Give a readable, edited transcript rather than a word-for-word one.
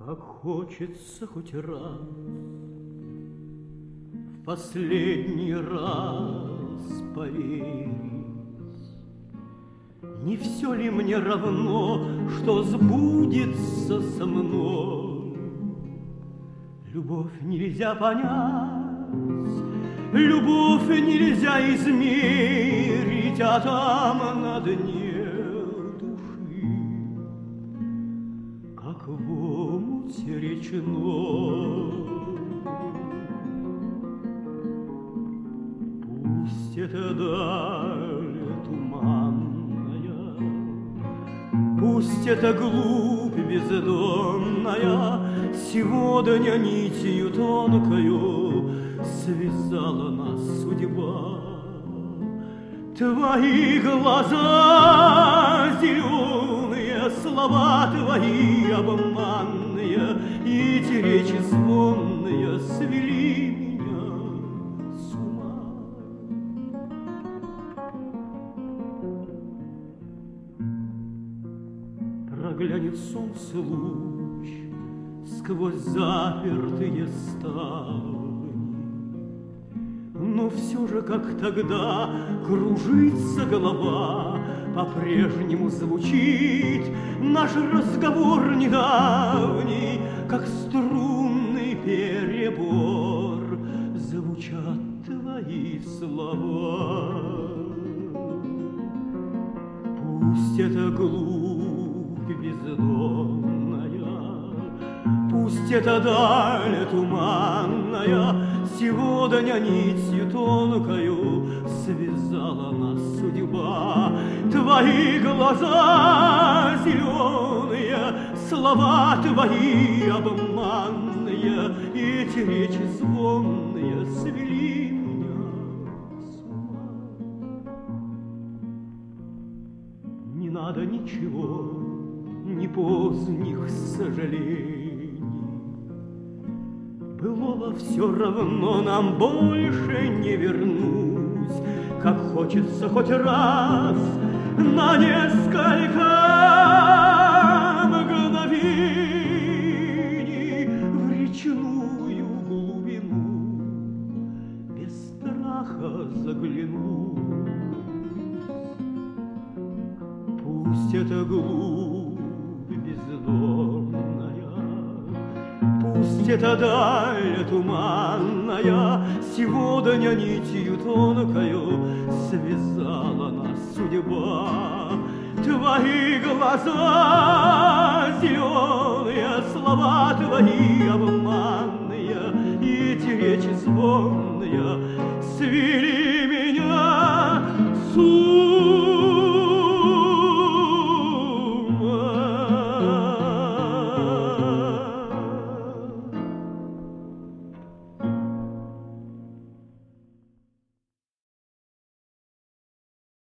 Как хочется хоть раз, в последний раз поверить, не все ли мне равно, что сбудется со мной? Любовь нельзя понять, любовь нельзя измерить, а там на дне души, как в омуте речной. Пусть это даль туманная, пусть это глубь бездонная, сегодня нитью тонкою связала нас судьба. Твои глаза зеленые, слова твои обманные, и эти речи звонные свели меня с ума. Проглянет солнце луч сквозь запертые ставни, но все же, как тогда, кружится голова, по-прежнему звучит наш разговор недавний, как струнный перебор, звучат твои слова. Пусть это глубь бездонная, пусть это даль туманная, сегодня нитью тонкою связала нас судьба. Твои глаза зеленые, слова твои обманные, и эти речи звонные свели меня с ума. Не надо ничего, ни поздних сожалений, былого все равно нам больше не вернуть. Как хочется хоть раз на несколько мгновений в речную глубину без страха заглянуть. Пусть это глубь бездонная, пусть это даль туманная, сегодня нитью тонкою связала нас судьба. Твои глаза зеленые, слова твои обманные, и эти речи звонные свели